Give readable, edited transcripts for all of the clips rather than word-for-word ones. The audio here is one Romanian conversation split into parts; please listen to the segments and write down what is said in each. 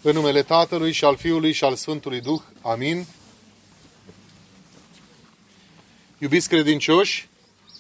În numele Tatălui și al Fiului și al Sfântului Duh. Amin. Iubiți credincioși,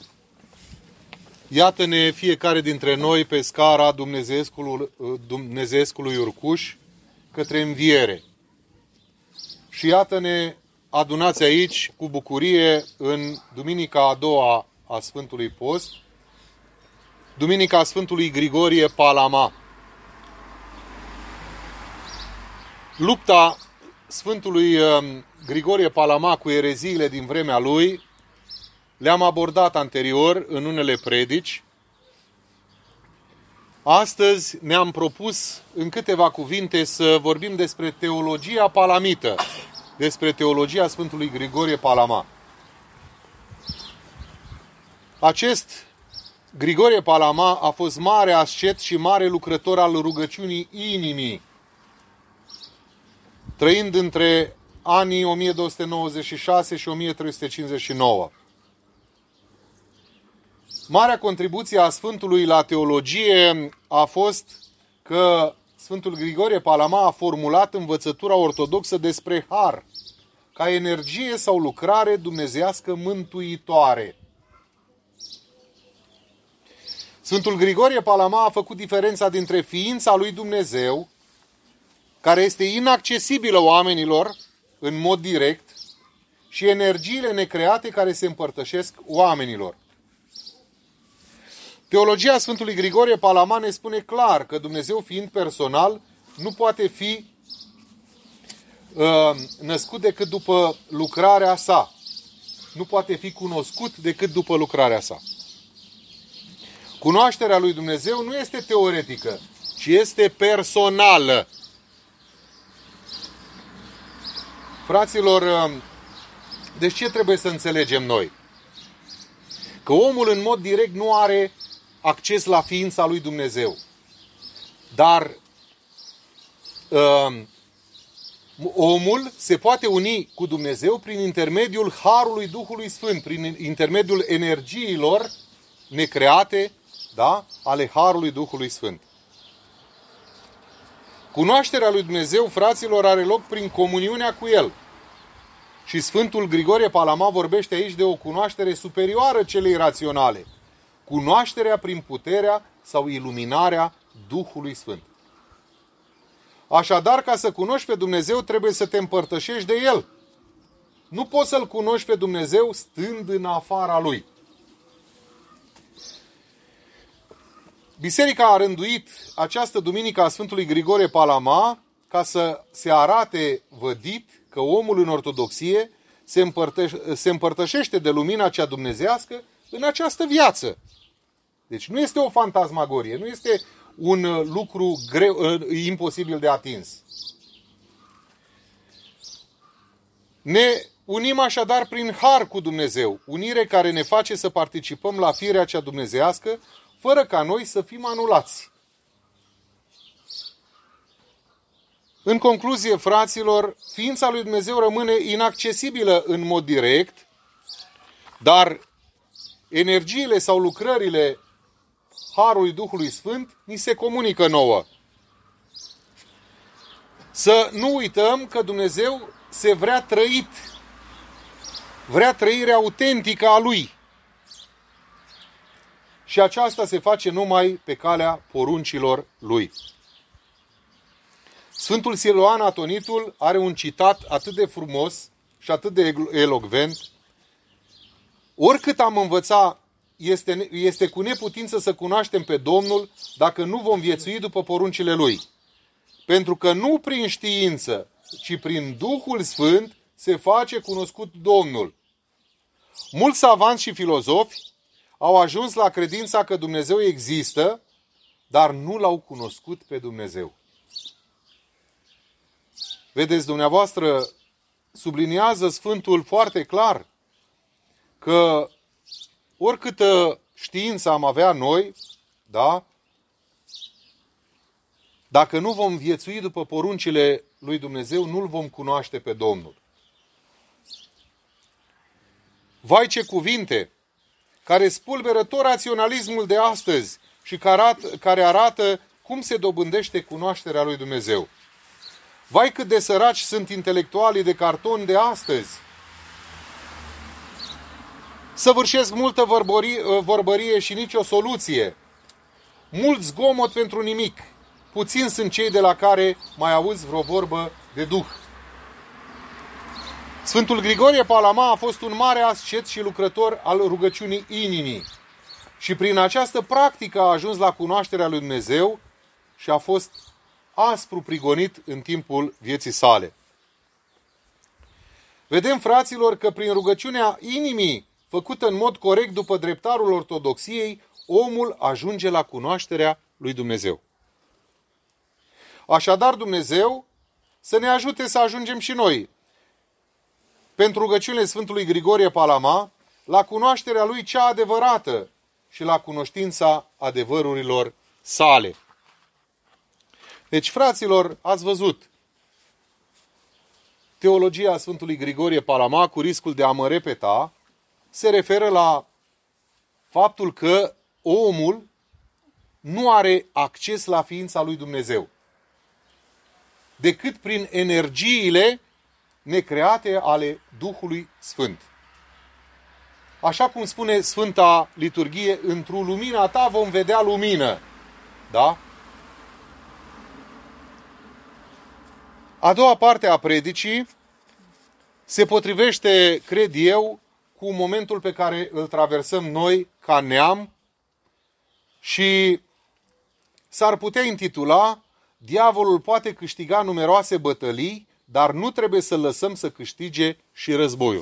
iată-ne fiecare dintre noi pe scara Dumnezeescului Urcuș către înviere. Și iată-ne adunați aici cu bucurie în duminica a doua a Sfântului Post, duminica Sfântului Grigorie Palama. Lupta Sfântului Grigorie Palama cu ereziile din vremea lui le-am abordat anterior în unele predici. Astăzi ne-am propus în câteva cuvinte să vorbim despre teologia palamită, despre teologia Sfântului Grigorie Palama. Acest Grigorie Palama a fost mare ascet și mare lucrător al rugăciunii inimii, trăind între anii 1296 și 1359. Marea contribuție a Sfântului la teologie a fost că Sfântul Grigorie Palama a formulat învățătura ortodoxă despre har, ca energie sau lucrare dumnezeiască mântuitoare. Sfântul Grigorie Palama a făcut diferența dintre ființa lui Dumnezeu, care este inaccesibilă oamenilor în mod direct, și energiile necreate care se împărtășesc oamenilor. Teologia Sfântului Grigorie Palama ne spune clar că Dumnezeu, fiind personal, nu poate fi născut decât după lucrarea sa. Nu poate fi cunoscut decât după lucrarea sa. Cunoașterea lui Dumnezeu nu este teoretică, ci este personală. Fraților, deci ce trebuie să înțelegem noi? Că omul în mod direct nu are acces la ființa lui Dumnezeu. Dar omul se poate uni cu Dumnezeu prin intermediul Harului Duhului Sfânt, prin intermediul energiilor necreate, da, ale Harului Duhului Sfânt. Cunoașterea lui Dumnezeu, fraților, are loc prin comuniunea cu El. Și Sfântul Grigorie Palama vorbește aici de o cunoaștere superioară celei raționale. Cunoașterea prin puterea sau iluminarea Duhului Sfânt. Așadar, ca să cunoști pe Dumnezeu, trebuie să te împărtășești de El. Nu poți să-L cunoști pe Dumnezeu stând în afara Lui. Biserica a rânduit această duminică a Sfântului Grigorie Palama ca să se arate vădit că omul în ortodoxie se împărtășește de lumina cea dumnezeiască în această viață. Deci nu este o fantasmagorie, nu este un lucru greu, imposibil de atins. Ne unim așadar prin har cu Dumnezeu, unire care ne face să participăm la firea cea dumnezeiască, fără ca noi să fim anulați. În concluzie, fraților, ființa lui Dumnezeu rămâne inaccesibilă în mod direct, dar energiile sau lucrările Harului Duhului Sfânt ni se comunică nouă. Să nu uităm că Dumnezeu se vrea trăit, vrea trăirea autentică a Lui. Și aceasta se face numai pe calea poruncilor Lui. Sfântul Siloan Atonitul are un citat atât de frumos și atât de elocvent. Oricât am învățat, este cu neputință să cunoaștem pe Domnul dacă nu vom viețui după poruncile Lui. Pentru că nu prin știință, ci prin Duhul Sfânt se face cunoscut Domnul. Mulți savanți și filozofi au ajuns la credința că Dumnezeu există, dar nu L-au cunoscut pe Dumnezeu. Vedeți, dumneavoastră, subliniază Sfântul foarte clar că oricâtă știință am avea noi, da, dacă nu vom viețui după poruncile lui Dumnezeu, nu-L vom cunoaște pe Domnul. Vai ce cuvinte care spulberă tot raționalismul de astăzi și care arată cum se dobândește cunoașterea lui Dumnezeu. Vai cât de săraci sunt intelectualii de carton de astăzi. Săvârșesc multă vorbărie și nicio soluție. Mult zgomot pentru nimic. Puțini sunt cei de la care mai auzi vreo vorbă de Duh. Sfântul Grigorie Palama a fost un mare ascet și lucrător al rugăciunii inimii. Și prin această practică a ajuns la cunoașterea lui Dumnezeu și a fost aspru prigonit în timpul vieții sale. Vedem, fraților, că prin rugăciunea inimii, făcută în mod corect după dreptarul ortodoxiei, omul ajunge la cunoașterea lui Dumnezeu. Așadar, Dumnezeu să ne ajute să ajungem și noi, pentru rugăciunile Sfântului Grigorie Palama, la cunoașterea lui cea adevărată și la cunoștința adevărurilor sale. Deci, fraților, ați văzut, teologia Sfântului Grigorie Palama, cu riscul de a mă repeta, se referă la faptul că omul nu are acces la ființa lui Dumnezeu decât prin energiile necreate ale Duhului Sfânt. Așa cum spune Sfânta Liturghie, într-o lumina ta vom vedea lumină. Da? A doua parte a predicii se potrivește, cred eu, cu momentul pe care îl traversăm noi ca neam și s-ar putea intitula Diavolul poate câștiga numeroase bătălii, dar nu trebuie să lăsăm să câștige și războiul.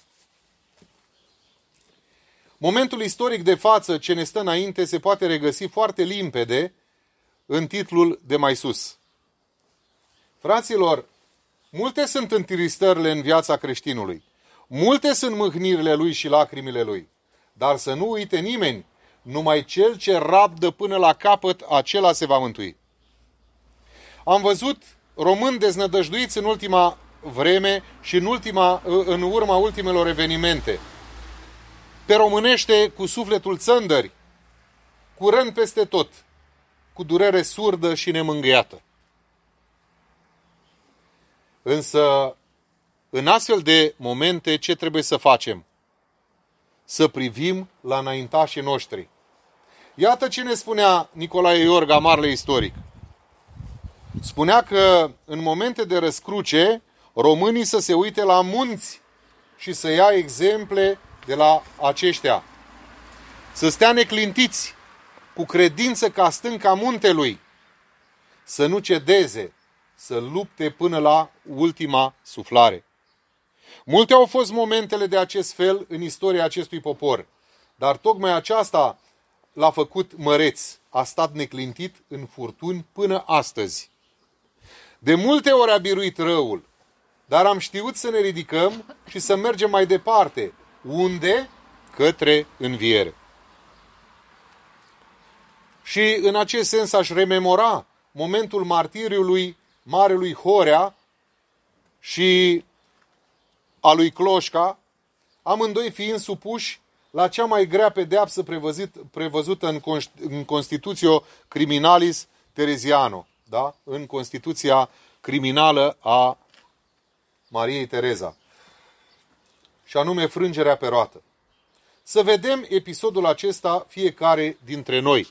Momentul istoric de față ce ne stă înainte se poate regăsi foarte limpede în titlul de mai sus. Fraților, multe sunt întristările în viața creștinului, multe sunt mâhnirile lui și lacrimile lui, dar să nu uite nimeni, numai cel ce rabdă până la capăt, acela se va mântui. Am văzut români deznădăjduiți în ultima vreme și în urma ultimelor evenimente. Pe românește, cu sufletul țândări, cu răni peste tot, cu durere surdă și nemângâiată. Însă, în astfel de momente, ce trebuie să facem? Să privim la înaintașii noștri. Iată ce ne spunea Nicolae Iorga, marele istoric. Spunea că în momente de răscruce, românii să se uite la munți și să ia exemple de la aceștia. Să stea neclintiți, cu credință ca stânca muntelui, să nu cedeze, să lupte până la ultima suflare. Multe au fost momentele de acest fel în istoria acestui popor, dar tocmai aceasta l-a făcut măreț, a stat neclintit în furtuni până astăzi. De multe ori a biruit răul, dar am știut să ne ridicăm și să mergem mai departe. Unde? Către înviere. Și în acest sens aș rememora momentul martiriului marelui Horea și a lui Cloșca, amândoi fiind supuși la cea mai grea pedeapsă prevăzută în Constitutio Criminalis Tereziano, da? În Constituția criminală a Mariei Tereza, și anume frângerea pe roată. Să vedem episodul acesta fiecare dintre noi.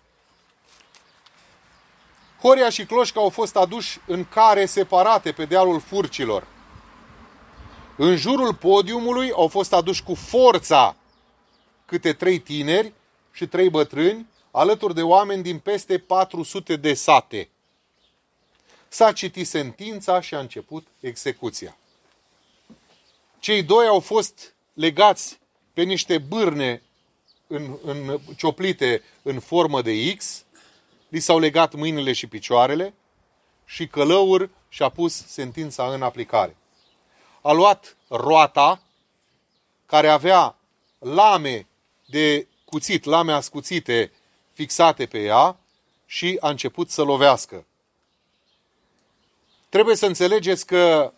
Horea și Cloșca au fost aduși în care separate pe dealul Furcilor. În jurul podiumului au fost aduși cu forța câte 3 tineri și 3 bătrâni, alături de oameni din peste 400 de sate. S-a citit sentința și a început execuția. Cei doi au fost legați pe niște bârne cioplite în formă de X, li s-au legat mâinile și picioarele și călăur și-a pus sentința în aplicare. A luat roata, care avea lame de cuțit, lame ascuțite fixate pe ea, și a început să lovească. Trebuie să înțelegeți că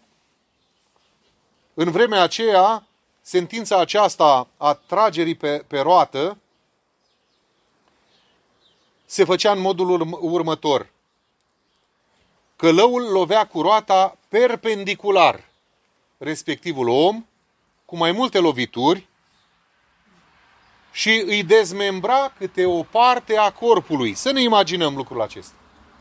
în vremea aceea, sentința aceasta a tragerii pe roată se făcea în modul următor. Călăul lovea cu roata perpendicular respectivul om, cu mai multe lovituri, și îi dezmembra câte o parte a corpului. Să ne imaginăm lucrul acesta.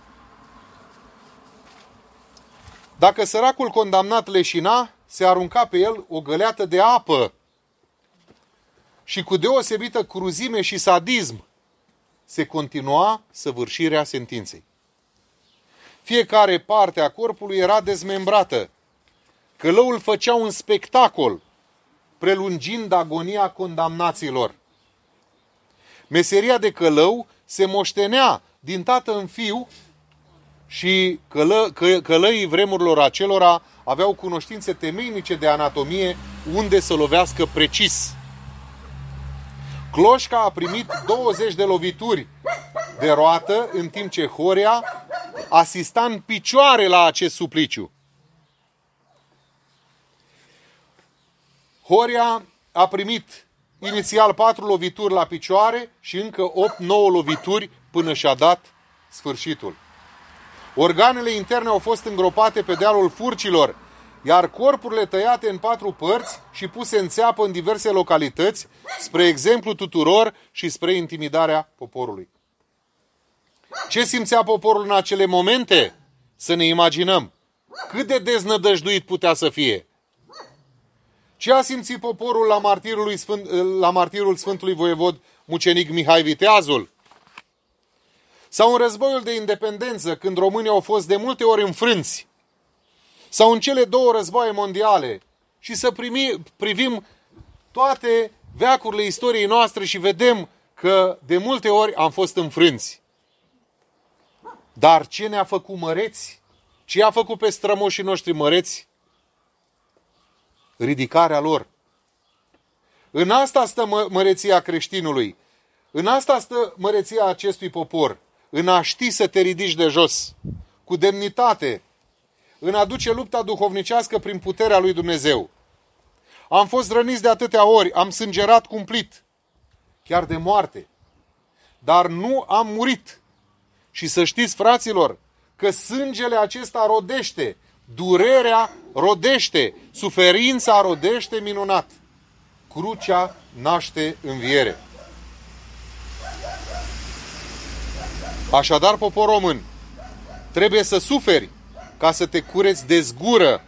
Dacă săracul condamnat leșina, se arunca pe el o găleată de apă și cu deosebită cruzime și sadism se continua săvârșirea sentinței. Fiecare parte a corpului era dezmembrată. Călăul făcea un spectacol, prelungind agonia condamnaților. Meseria de călău se moștenea din tată în fiu și călăii vremurilor acelora aveau cunoștințe temeinice de anatomie unde să lovească precis. Cloșca a primit 20 de lovituri de roată, în timp ce Horia asista în picioare la acest supliciu. Horia a primit inițial 4 lovituri la picioare și încă 8-9 lovituri până și-a dat sfârșitul. Organele interne au fost îngropate pe dealul furcilor, iar corpurile tăiate în 4 părți și puse în țeapă în diverse localități, spre exemplu tuturor și spre intimidarea poporului. Ce simțea poporul în acele momente? Să ne imaginăm. Cât de deznădăjduit putea să fie. Ce a simțit poporul la martirul Sfântului Voievod Mucenic Mihai Viteazul? Sau în războiul de independență, când românii au fost de multe ori înfrânți? Sau în cele 2 războaie mondiale? Și să privim toate veacurile istoriei noastre și vedem că de multe ori am fost înfrânți. Dar ce ne-a făcut măreți? Ce a făcut pe strămoșii noștri măreți? Ridicarea lor. În asta stă măreția creștinului. În asta stă măreția acestui popor. În a ști să te ridici de jos, cu demnitate, în a duce lupta duhovnicească prin puterea lui Dumnezeu. Am fost răniți de atâtea ori, am sângerat cumplit, chiar de moarte, dar nu am murit. Și să știți, fraților, că sângele acesta rodește, durerea rodește, suferința rodește minunat. Crucea naște înviere. Așadar, popor român, trebuie să suferi ca să te cureți de zgură.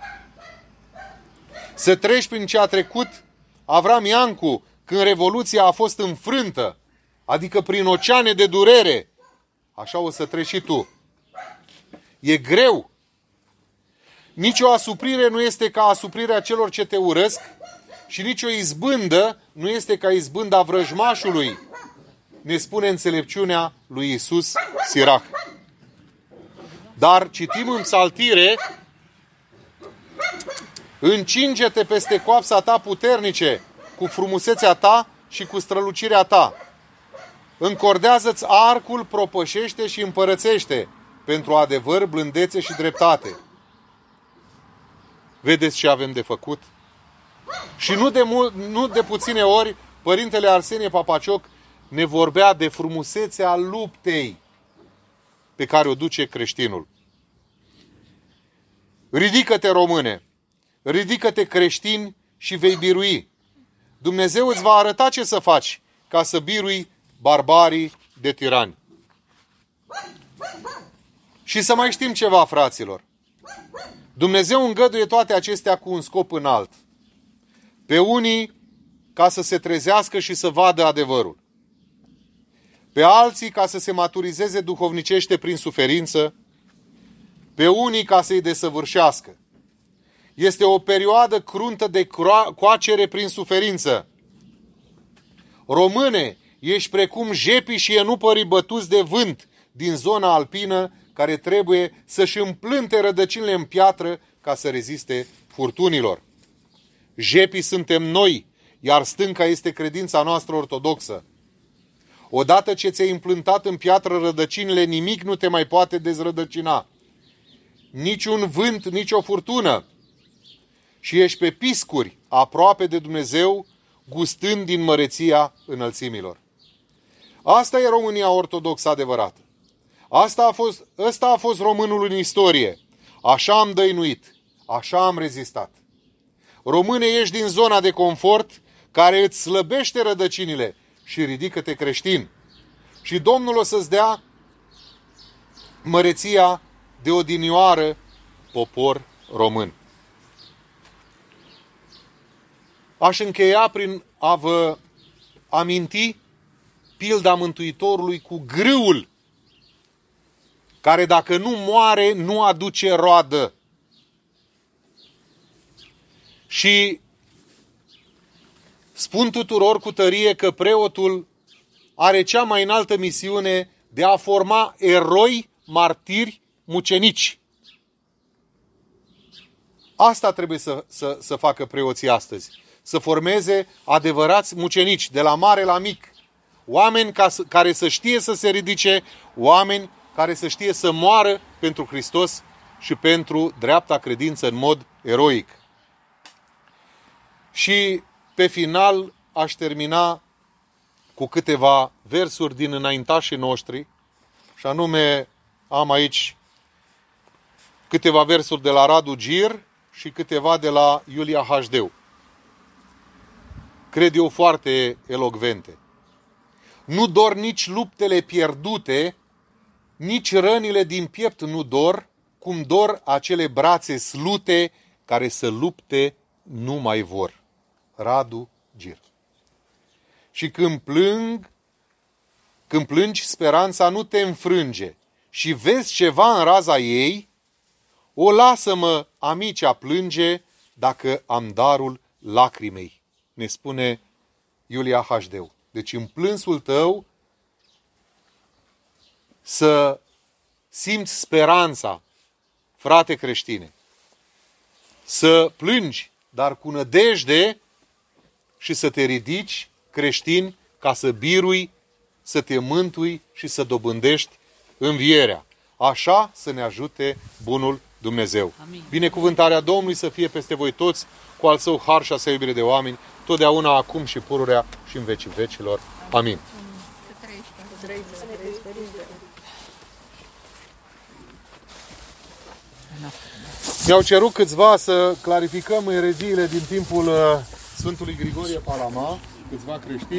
Să treci prin ce a trecut Avram Iancu când Revoluția a fost înfrântă, adică prin oceane de durere. Așa o să treci și tu. E greu. Nici o asuprire nu este ca asuprirea celor ce te urăsc și nici o izbândă nu este ca izbânda vrăjmașului, ne spune înțelepciunea lui Iisus Sirach. Dar citim în Psaltire: încinge-te peste coapsa ta puternice, cu frumusețea ta și cu strălucirea ta. Încordează-ți arcul, propășește și împărățește, pentru adevăr, blândețe și dreptate. Vedeți ce avem de făcut? Și nu de puține ori, Părintele Arsenie Papacioc ne vorbea de frumusețea luptei pe care o duce creștinul. Ridică-te, române! Ridică-te, creștin, și vei birui. Dumnezeu îți va arăta ce să faci ca să birui barbarii de tirani. Și să mai știm ceva, fraților. Dumnezeu îngăduie toate acestea cu un scop înalt. Pe unii ca să se trezească și să vadă adevărul. Pe alții ca să se maturizeze duhovnicește prin suferință. Pe unii ca să-i desăvârșească. Este o perioadă cruntă de coacere prin suferință. Române, ești precum jepii și enupării bătuți de vânt din zona alpină, care trebuie să-și împlânte rădăcinile în piatră ca să reziste furtunilor. Jepii suntem noi, iar stânca este credința noastră ortodoxă. Odată ce ți-ai împlântat în piatră rădăcinile, nimic nu te mai poate dezrădăcina. Niciun vânt, nici o furtună. Și ești pe piscuri, aproape de Dumnezeu, gustând din măreția înălțimilor. Asta e România ortodoxă adevărată. Ăsta a fost românul în istorie. Așa am dăinuit, așa am rezistat. Române, ieși din zona de confort care îți slăbește rădăcinile și ridică-te creștin. Și Domnul o să-ți dea măreția de odinioară popor român. Aș încheia prin a vă aminti pilda Mântuitorului cu grâul, care dacă nu moare, nu aduce roadă. Și spun tuturor cu tărie că preotul are cea mai înaltă misiune de a forma eroi, martiri, mucenici. Asta trebuie să facă preoții astăzi. Să formeze adevărați mucenici, de la mare la mic. Oameni care să știe să se ridice, oameni care să știe să moară pentru Hristos și pentru dreapta credință în mod eroic. Și pe final aș termina cu câteva versuri din înaintașii noștri, și anume am aici câteva versuri de la Radu Gir și câteva de la Iulia Hașdeu. Cred eu foarte elocvente. Nu dor nici luptele pierdute, nici rănile din piept nu dor, cum dor acele brațe slute care să lupte nu mai vor. Radu Gir. Și când plângi, speranța nu te înfrânge și vezi ceva în raza ei, o lasă-mă, amici, a plânge dacă am darul lacrimei, ne spune Iulia Hașdeu. Deci în plânsul tău să simți speranța, frate creștine. Să plângi, dar cu nădejde, și să te ridici creștin ca să birui, să te mântui și să dobândești învierea. Așa să ne ajute bunul Dumnezeu. Amin. Binecuvântarea Domnului să fie peste voi toți, cu al său har și a sa iubire de oameni, totdeauna, acum și pururea și în vecii vecilor. Amin. Mi-au cerut câțiva să clarificăm ereziile din timpul Sfântului Grigorie Palama, câțiva creștini.